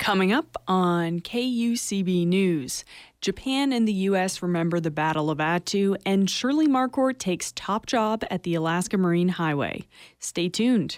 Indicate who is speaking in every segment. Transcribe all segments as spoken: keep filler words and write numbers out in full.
Speaker 1: Coming up on K U C B News, Japan and the U S remember the Battle of Attu, and Shirley Marquardt takes top job at the Alaska Marine Highway. Stay tuned.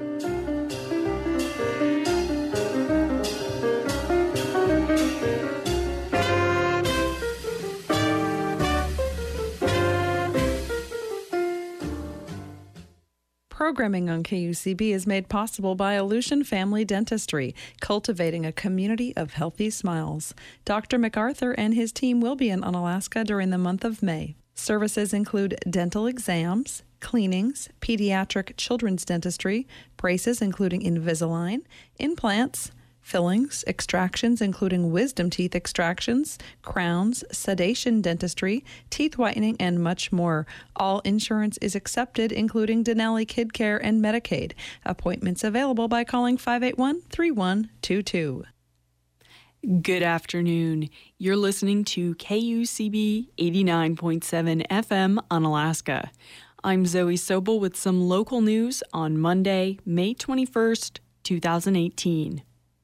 Speaker 2: Programming on K U C B is made possible by Aleutian Family Dentistry, cultivating a community of healthy smiles. Doctor MacArthur and his team will be in Unalaska during the month of May. Services include dental exams, cleanings, pediatric children's dentistry, braces including Invisalign, implants, fillings, extractions including wisdom teeth extractions, crowns, sedation dentistry, teeth whitening, and much more. All insurance is accepted, including Denali Kid Care and Medicaid. Appointments available by calling five eight one, three one two two.
Speaker 1: Good afternoon. You're listening to K U C B eighty-nine point seven F M Unalaska. I'm Zoe Sobel with some local news on Monday, May twenty-first, twenty eighteen.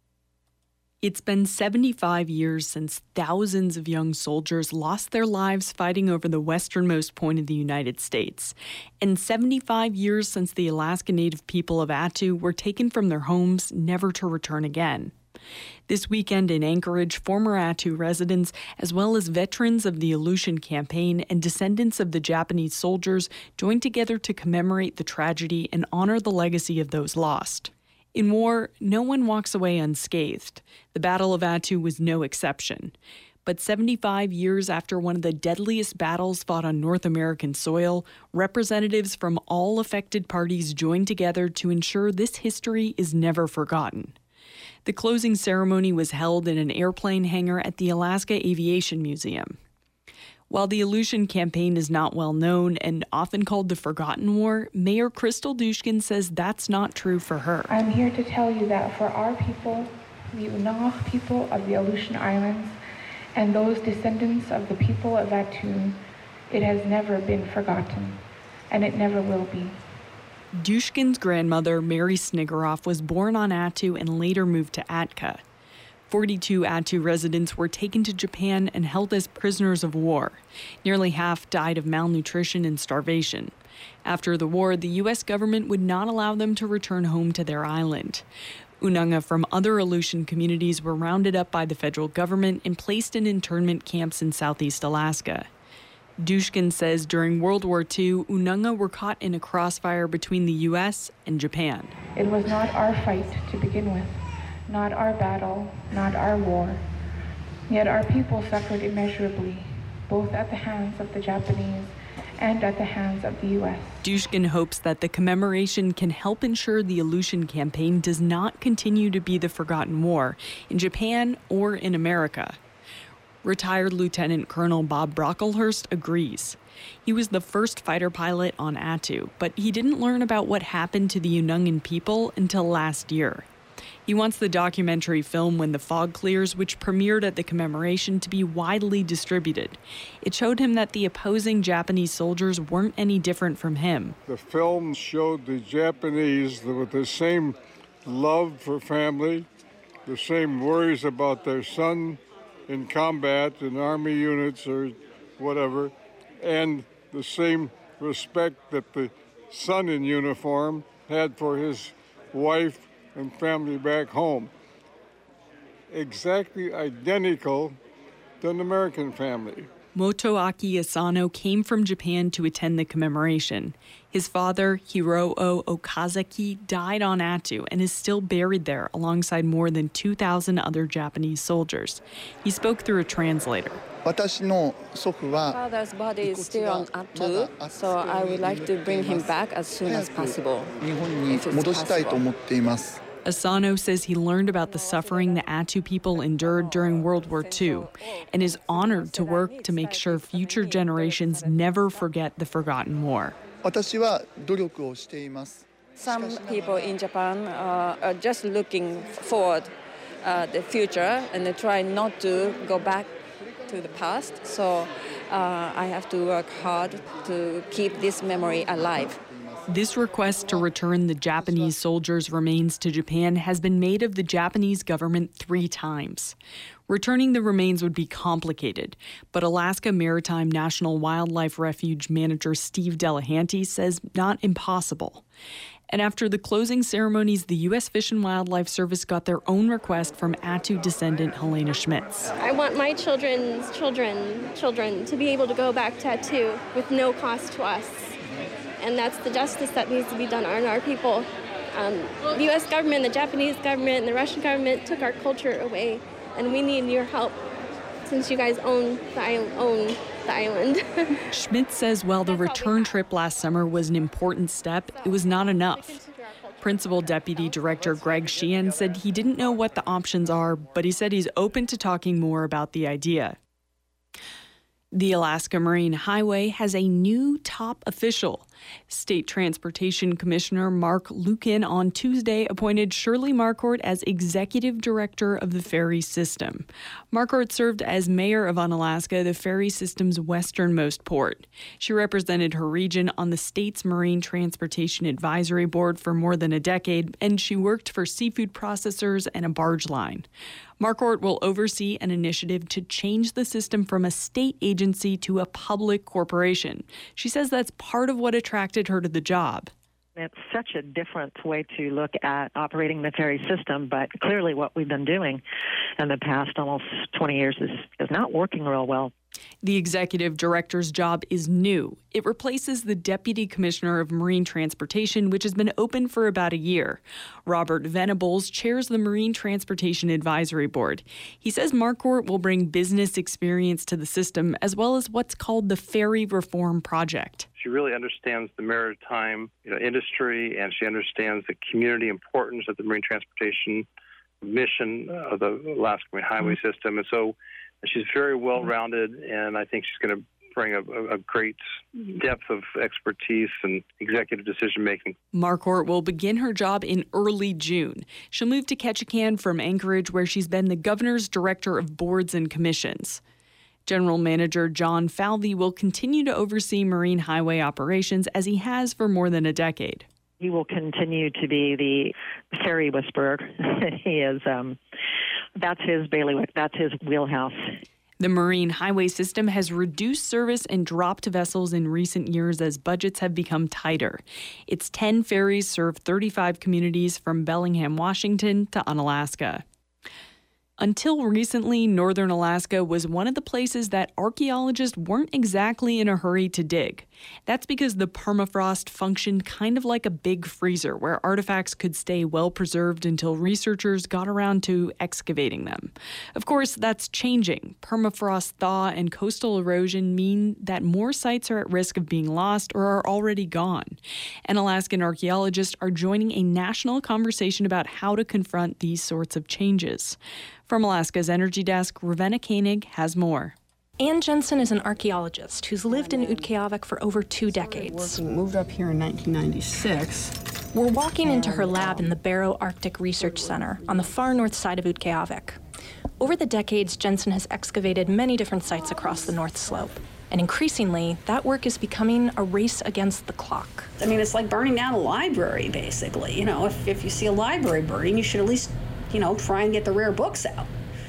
Speaker 1: It's been seventy-five years since thousands of young soldiers lost their lives fighting over the westernmost point of the United States, and seventy-five years since the Alaska Native people of Attu were taken from their homes, never to return again. This weekend in Anchorage, former Attu residents, as well as veterans of the Aleutian Campaign and descendants of the Japanese soldiers, joined together to commemorate the tragedy and honor the legacy of those lost. In war, no one walks away unscathed. The Battle of Attu was no exception. But seventy-five years after one of the deadliest battles fought on North American soil, representatives from all affected parties joined together to ensure this history is never forgotten. The closing ceremony was held in an airplane hangar at the Alaska Aviation Museum. While the Aleutian Campaign is not well known and often called the Forgotten War, Mayor Crystal Dushkin says that's not true for her.
Speaker 3: I'm here to tell you that for our people, the Unanga people of the Aleutian Islands, and those descendants of the people of Attu, it has never been forgotten, and it never will be.
Speaker 1: Dushkin's grandmother, Mary Snigaroff, was born on Attu and later moved to Atka. forty-two Attu residents were taken to Japan and held as prisoners of war. Nearly half died of malnutrition and starvation. After the war, the U S government would not allow them to return home to their island. Unanga from other Aleutian communities were rounded up by the federal government and placed in internment camps in southeast Alaska. Dushkin says during World War Two, Unanga were caught in a crossfire between the U S and Japan.
Speaker 3: It was not our fight to begin with. Not our battle, not our war. Yet our people suffered immeasurably, both at the hands of the Japanese and at the hands of the U S.
Speaker 1: Dushkin hopes that the commemoration can help ensure the Aleutian Campaign does not continue to be the forgotten war in Japan or in America. Retired Lieutenant Colonel Bob Brocklehurst agrees. He was the first fighter pilot on Attu, but he didn't learn about what happened to the Unangan people until last year. He wants the documentary film When the Fog Clears, which premiered at the commemoration, to be widely distributed. It showed him that the opposing Japanese soldiers weren't any different from him.
Speaker 4: The film showed the Japanese with the same love for family, the same worries about their son in combat, in army units or whatever, and the same respect that the son in uniform had for his wife and family back home. Exactly identical to an American family.
Speaker 1: Motoaki Asano came from Japan to attend the commemoration. His father, Hiroo Okazaki, died on Attu and is still buried there alongside more than two thousand other Japanese soldiers. He spoke through a translator.
Speaker 5: Father's body is still on Attu, so I would like to bring him back as soon as possible, if it's possible.
Speaker 1: Asano says he learned about the suffering the Attu people endured during World War Two and is honored to work to make sure future generations never forget the forgotten war.
Speaker 5: Some people in Japan uh, are just looking forward uh, the future and they try not to go back to the past. So uh, I have to work hard to keep this memory alive.
Speaker 1: This request to return the Japanese soldiers' remains to Japan has been made of the Japanese government three times. Returning the remains would be complicated, but Alaska Maritime National Wildlife Refuge manager Steve Delahanty says not impossible. And after the closing ceremonies, the U S Fish and Wildlife Service got their own request from Attu descendant Helena Schmitz.
Speaker 6: I want my children's children, children to be able to go back to Attu with no cost to us. And that's the justice that needs to be done on our people. Um, the U S government, the Japanese government, and the Russian government took our culture away, and we need your help since you guys own the island. Own the island.
Speaker 1: Schmitz says while the return trip last summer was an important step, it was not enough. Principal Deputy Director Greg Sheehan said he didn't know what the options are, but he said he's open to talking more about the idea. The Alaska Marine Highway has a new top official. State Transportation Commissioner Mark Lukin on Tuesday appointed Shirley Marquardt as Executive Director of the ferry system. Marquardt served as mayor of Unalaska, the ferry system's westernmost port. She represented her region on the state's Marine Transportation Advisory Board for more than a decade, and she worked for seafood processors and a barge line. Marquardt will oversee an initiative to change the system from a state agency to a public corporation. She says that's part of what attracted her to the job.
Speaker 7: It's such a different way to look at operating the ferry system, but clearly what we've been doing in the past almost twenty years is, is not working real well.
Speaker 1: The executive director's job is new. It replaces the Deputy Commissioner of Marine Transportation, which has been open for about a year. Robert Venables chairs the Marine Transportation Advisory Board. He says Marquardt will bring business experience to the system, as well as what's called the Ferry Reform Project.
Speaker 8: She really understands the maritime you know, industry, and she understands the community importance of the marine transportation mission of the Alaska Marine Highway mm-hmm. system. And so she's very well-rounded, and I think she's going to bring a, a great depth of expertise and executive decision-making.
Speaker 1: Marquardt will begin her job in early June. She'll move to Ketchikan from Anchorage, where she's been the governor's director of boards and commissions. General Manager John Falvey will continue to oversee marine highway operations as he has for more than a decade.
Speaker 7: He will continue to be the ferry whisperer. he is, um, that's his bailiwick, that's his wheelhouse.
Speaker 1: The marine highway system has reduced service and dropped vessels in recent years as budgets have become tighter. Its ten ferries serve thirty-five communities from Bellingham, Washington to Unalaska. Until recently, northern Alaska was one of the places that archaeologists weren't exactly in a hurry to dig. That's because the permafrost functioned kind of like a big freezer where artifacts could stay well preserved until researchers got around to excavating them. Of course, that's changing. Permafrost thaw and coastal erosion mean that more sites are at risk of being lost or are already gone. And Alaskan archaeologists are joining a national conversation about how to confront these sorts of changes. From Alaska's Energy Desk, Ravenna Koenig has more.
Speaker 9: Ann Jensen is an archaeologist who's lived in Utqiagvik for over two decades.
Speaker 10: Moved up here in nineteen ninety-six.
Speaker 9: We're walking into her lab in the Barrow Arctic Research Center on the far north side of Utqiagvik. Over the decades, Jensen has excavated many different sites across the North Slope. And increasingly, that work is becoming a race against the clock.
Speaker 10: I mean, it's like burning down a library, basically. You know, if, if you see a library burning, you should at least, you know, try and get the rare books out.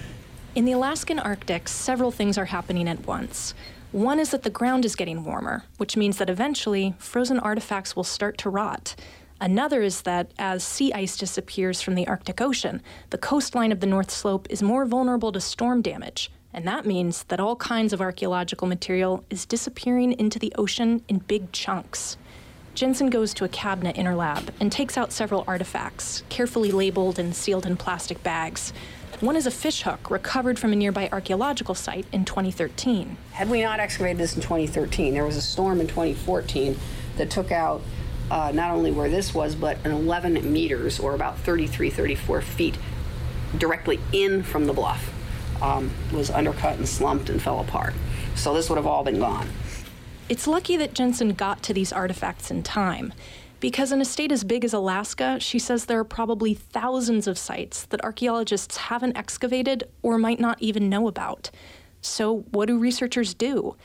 Speaker 9: In the Alaskan Arctic, several things are happening at once. One is that the ground is getting warmer, which means that eventually frozen artifacts will start to rot. Another is that as sea ice disappears from the Arctic Ocean, the coastline of the North Slope is more vulnerable to storm damage. And that means that all kinds of archaeological material is disappearing into the ocean in big chunks. Jensen goes to a cabinet in her lab and takes out several artifacts, carefully labeled and sealed in plastic bags. One is a fishhook recovered from a nearby archaeological site in twenty thirteen.
Speaker 10: Had we not excavated this in twenty thirteen, there was a storm in twenty fourteen that took out uh, not only where this was, but an eleven meters, or about thirty-three, thirty-four feet, directly in from the bluff. Um, was undercut and slumped and fell apart. So this would have all been gone.
Speaker 9: It's lucky that Jensen got to these artifacts in time, because in a state as big as Alaska, she says there are probably thousands of sites that archaeologists haven't excavated or might not even know about. So what do researchers do?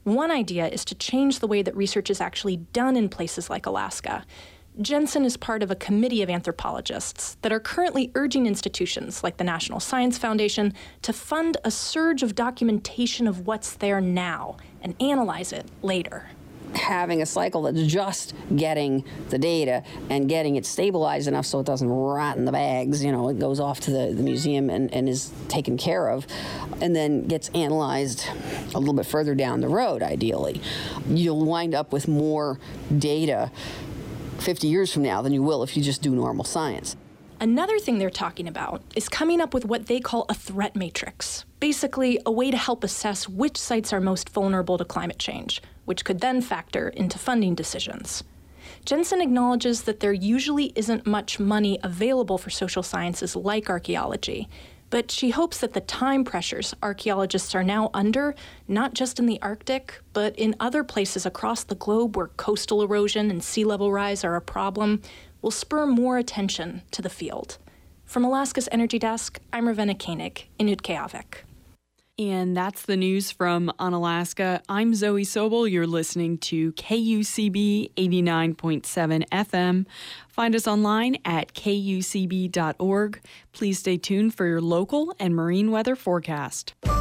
Speaker 9: One idea is to change the way that research is actually done in places like Alaska. Jensen is part of a committee of anthropologists that are currently urging institutions like the National Science Foundation to fund a surge of documentation of what's there now and analyze it later.
Speaker 10: Having a cycle that's just getting the data and getting it stabilized enough so it doesn't rot in the bags, you know, it goes off to the, the museum and, and is taken care of, and then gets analyzed a little bit further down the road, ideally. You'll wind up with more data fifty years from now than you will if you just do normal science.
Speaker 9: Another thing they're talking about is coming up with what they call a threat matrix, basically a way to help assess which sites are most vulnerable to climate change, which could then factor into funding decisions. Jensen acknowledges that there usually isn't much money available for social sciences like archaeology, but she hopes that the time pressures archaeologists are now under, not just in the Arctic, but in other places across the globe where coastal erosion and sea level rise are a problem, will spur more attention to the field. From Alaska's Energy Desk, I'm Ravenna Koenig in Utqiagvik.
Speaker 1: And that's the news from Unalaska. I'm Zoe Sobel. You're listening to K U C B eighty-nine point seven F M. Find us online at K U C B dot org. Please stay tuned for your local and marine weather forecast.